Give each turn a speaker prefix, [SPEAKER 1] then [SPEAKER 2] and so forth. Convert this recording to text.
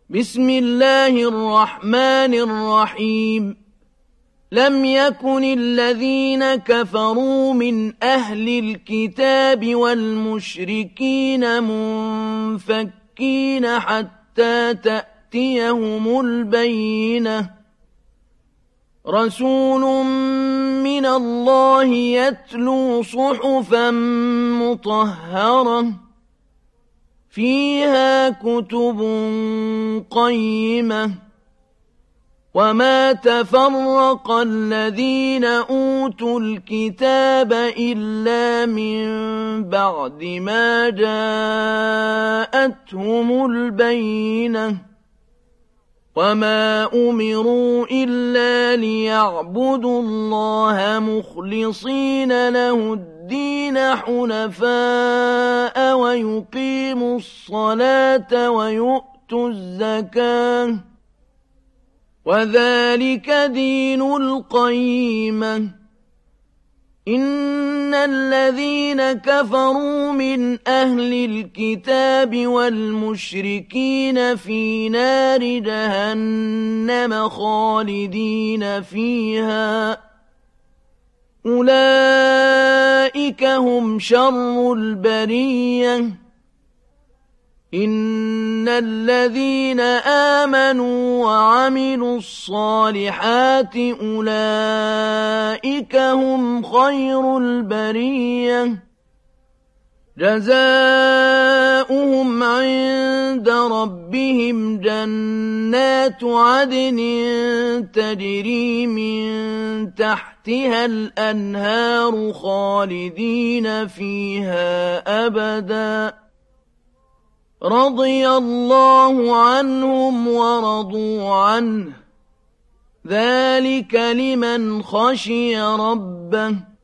[SPEAKER 1] بسم الله الرحمن الرحيم لم يكن الذين كفروا من أهل الكتاب والمشركين منفكين حتى تأتيهم البينة رسول من الله يتلو صحفا مطهرة فيها كتب قيمة وما تفرق الذين أوتوا الكتاب إلا من بعد ما جاءتهم البينة وما أمروا إلا ليعبدوا الله مخلصين له الدين حنفاء ويقيموا الصلاة ويؤتوا الزكاة وذلك دين القيمة إن الذين كفروا من أهل الكتاب والمشركين في نار جهنم خالدين فيها أولئك هم شر البرية إن الذين آمنوا وعملوا الصالحات أولئك هم خير البرية جزاؤهم عند ربهم جنات عدن تجري من تحتها الأنهار خالدين فيها أبداً رضي الله عنهم ورضوا عنه ذلك لمن خشي ربه